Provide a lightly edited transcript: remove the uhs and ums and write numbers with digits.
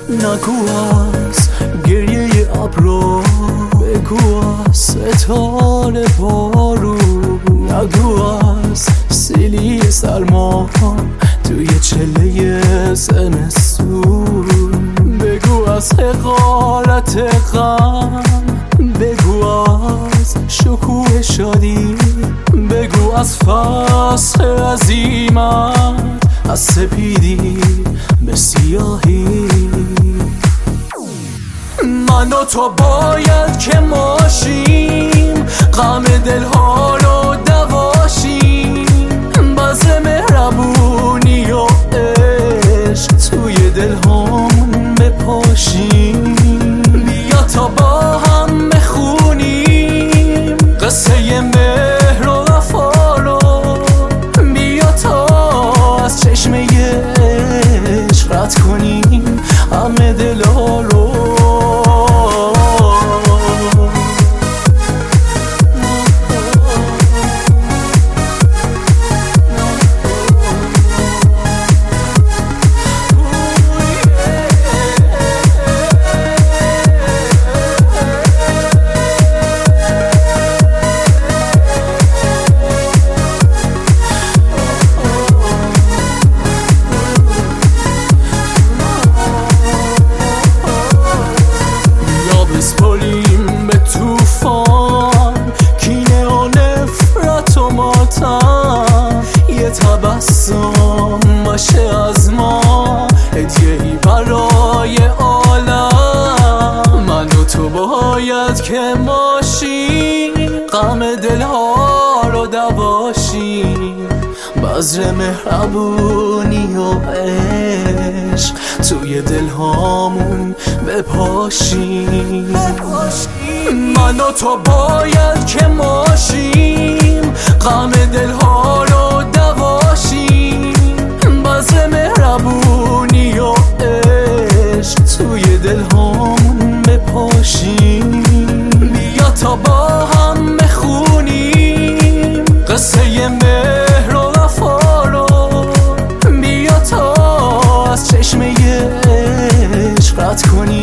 نگو از گریه ابرو، بگو از ستاره بارون، نگو از سیلی سرما توی چله زمستون، بگو از حقارت غم، بگو از شکوه شادی، بگو از فسخ عزیمت، از سپیدی به سیاهی. من و تو باید که ماشیم، غم دلها رو دواشیم، بذر مهربونی و عشق توی دلهامون بپاشیم. بیا تا با هم بخونیم قصه مهر و وفا رو، بیا تا از چشمه عشق رد کنیم همه دلها رو. بسپریم به توفان کینه و نفرت و ماتم، یه تبسم باشه از ما هدیه‌ای برای عالم. من و تو باید که ماشیم، غم دلها رو دواشیم، بذر مهربونی و عشق توی دلهامون بپاشیم. من و تو باید که ماشیم، غم دلها رو دواشیم، بذر مهربونی و عشق توی دلهامون بپاشیم. بیا تا با هم بخونیم قصه مهر و وفا رو، بیا تا از چشمه عشق رد کنیم